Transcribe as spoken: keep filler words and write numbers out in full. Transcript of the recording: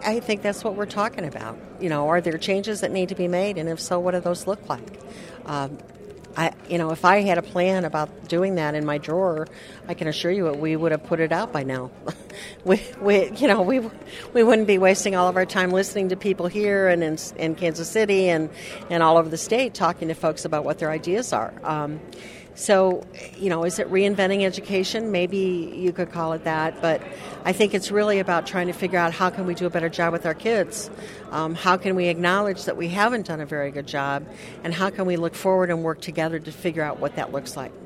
I think that's what we're talking about. You know, are there changes that need to be made, and if so, what do those look like? Um, I, you know, if I had a plan about doing that in my drawer, I can assure you that we would have put it out by now. we, we, you know, we we wouldn't be wasting all of our time listening to people here and in, in Kansas City and, and all over the state talking to folks about what their ideas are. Um, so, you know, is it reinventing education? Maybe you could call it that, but I think it's really about trying to figure out how can we do a better job with our kids. Um, how can we acknowledge that we haven't done a very good job, and how can we look forward and work together to figure out what that looks like?